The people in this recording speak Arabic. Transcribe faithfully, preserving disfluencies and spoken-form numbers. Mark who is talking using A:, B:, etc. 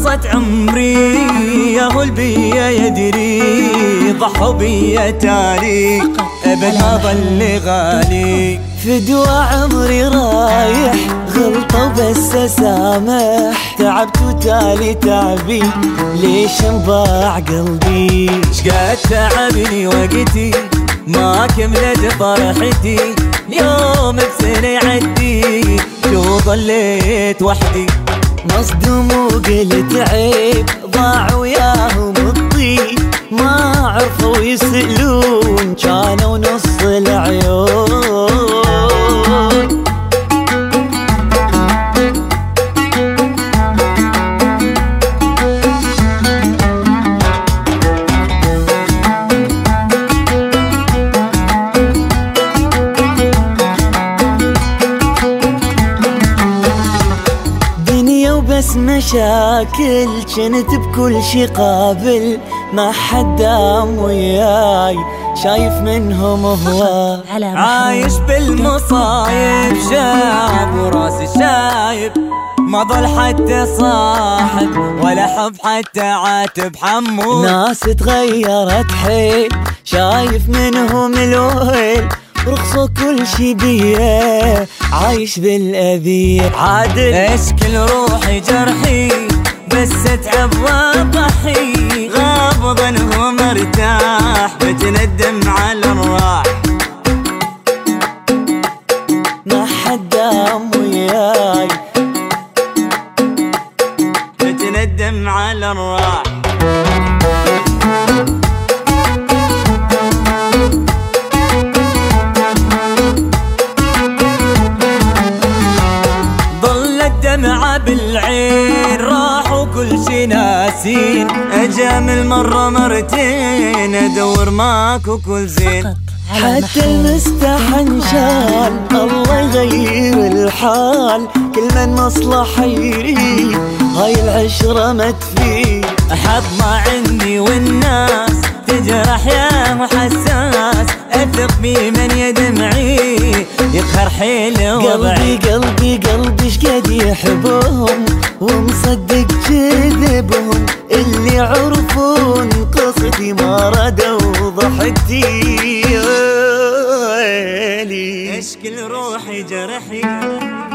A: خلصت عمري يا هو البيا يدري ضحوا بيا تالي ابد ما ظل غالي
B: فدوى عمري رايح غلطة وبس اسامح تعبت وتالي تعبي ليش انضاع قلبي
A: شقد تعبني وقتي ما كملت فرحتي اليوم بسنة يعدي شو ظليت وحدي
B: مصدوم وقلت عيب ضاع وياهم الطيب ما عرفوا يسألون كانوا نص العيون بس مشاكل كنت بكل شي قابل ما حد دام وياي شايف منهم هو
A: عايش بالمصايب شاب وراسي شايب ما ضل حتى صاحب ولا حب حتى عاتب حمو
B: ناس تغيرت حيل شايف منهم الويل رخصوا كل شي بيه عايش بالأذية
A: عادل اشكل روحي جرحي بس اتعب واضحي غابضا هو مرتاح بتندم على الراح
B: ما حد دام وياي
A: بتندم على الراح دمعة بالعين راحوا كل شي ناسين اجامل مرة مرتين ادور ماكو كل زين
B: حتى المستحن شال الله يغير الحال كل من مصلحة يريد هاي العشرة ما تفيد
A: حظ ما عندي والناس تجرح يا حساس اثق بي من يدمعي يقهر حيل وضعي
B: قلبي قلبي قلبي شقد يحبهم ومصدق كذبهم اللي عرفون قصدي ما ردوا ضحكتي
A: اشكل روحي جرحي